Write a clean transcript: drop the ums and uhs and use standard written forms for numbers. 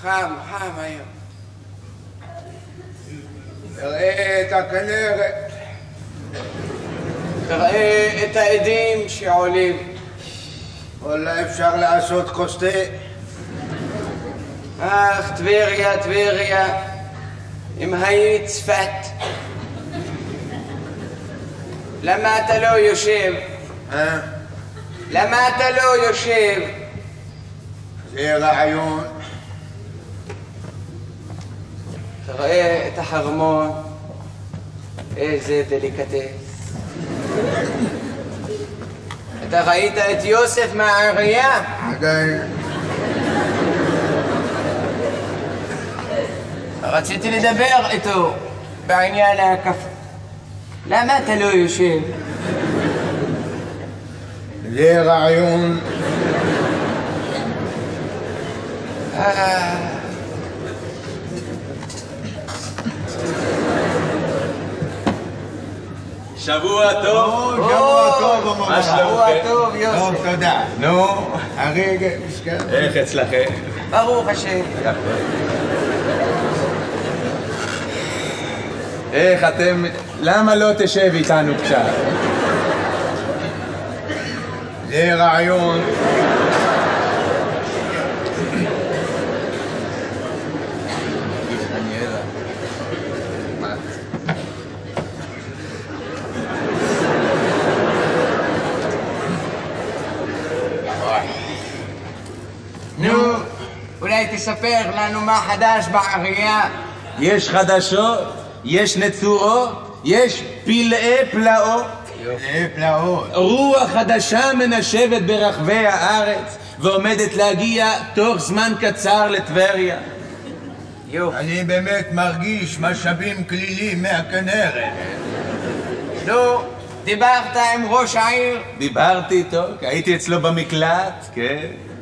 חם היום. תראה את הכנרת. תראה את העדים שעולים. אולי אפשר לעשות כוס תה. אך, טבריה, טבריה, אם היית צפת. למה אתה לא יושב? למה אתה לא יושב? זה רעיון. תראה את החרמון, איזה דליקטס. אתה ראית את יוסף מהעירייה? עדיין. רציתי לדבר איתו בעניין הקפה. למה אתה לא יושב? זה רעיון. שבוע טוב. שבוע טוב, מה שלומכם? שבוע טוב, יוסף. טוב, תודה. נו, הרגע, איך אצלכם? ברוך השם. איך אתם... למה לא תשב איתנו קצת? זה רעיון. נו, אולי תספר לנו מה חדש בעירייה. יש חדשות, יש נצורות, יש פלאי פלאות. זה פלאות. רוח חדשה מנשבת ברחבי הארץ ועומדת להגיע תוך זמן קצר לטבריה. אני באמת מרגיש משאבים כלילים מהכנרת. נו, דיברת עם ראש העיר? דיברתי איתו, הייתי אצלו במקלט, כן.